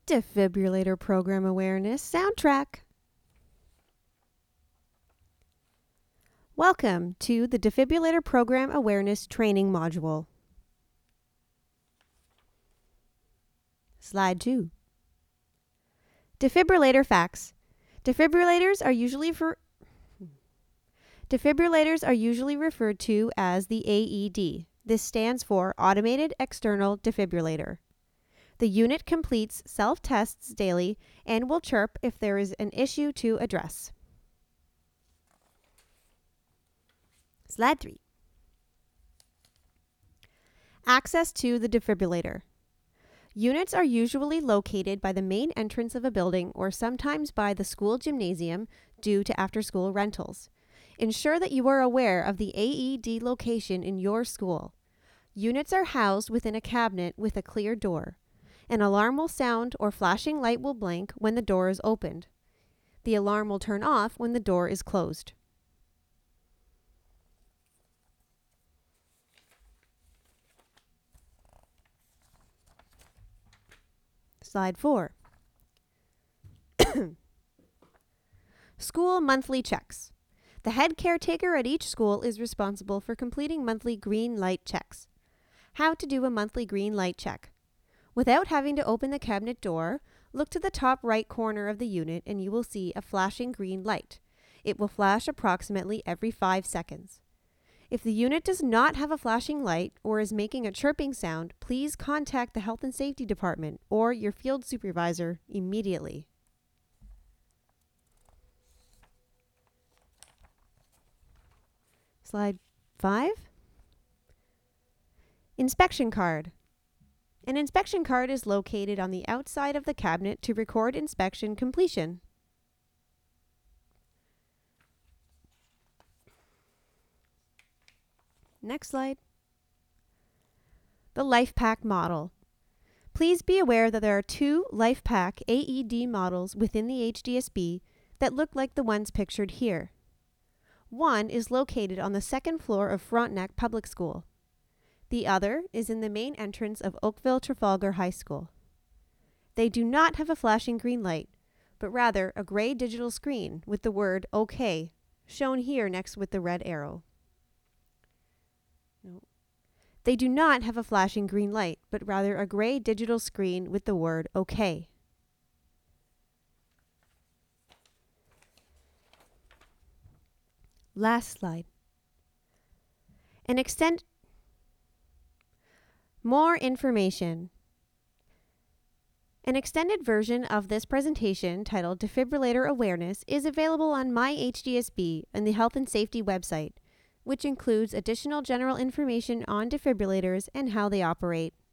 Defibrillator Program Awareness Soundtrack. Welcome to the Defibrillator Program Awareness Training Module. Slide 2. Defibrillator facts. Defibrillators are usually referred to as the AED. This stands for Automated External Defibrillator. The unit completes self-tests daily and will chirp if there is an issue to address. Slide 3. Access to the defibrillator. Units are usually located by the main entrance of a building or sometimes by the school gymnasium due to after-school rentals. Ensure that you are aware of the AED location in your school. Units are housed within a cabinet with a clear door. An alarm will sound or flashing light will blink when the door is opened. The alarm will turn off when the door is closed. Slide 4. School monthly checks. The head caretaker at each school is responsible for completing monthly green light checks. How to do a monthly green light check. Without having to open the cabinet door, look to the top right corner of the unit and you will see a flashing green light. It will flash approximately every 5 seconds. If the unit does not have a flashing light or is making a chirping sound, please contact the Health and Safety Department or your field supervisor immediately. Slide 5. Inspection card. An inspection card is located on the outside of the cabinet to record inspection completion. Next slide. The LifePak model. Please be aware that there are 2 LifePak AED models within the HDSB that look like the ones pictured here. One is located on the 2nd floor of Frontenac Public School. The other is in the main entrance of Oakville Trafalgar High School. They do not have a flashing green light, but rather a gray digital screen with the word OK, shown here next with the red arrow. They do not have a flashing green light, but rather a gray digital screen with the word OK. Last slide. More information. An extended version of this presentation titled Defibrillator Awareness is available on MyHDSB and the Health and Safety website, which includes additional general information on defibrillators and how they operate.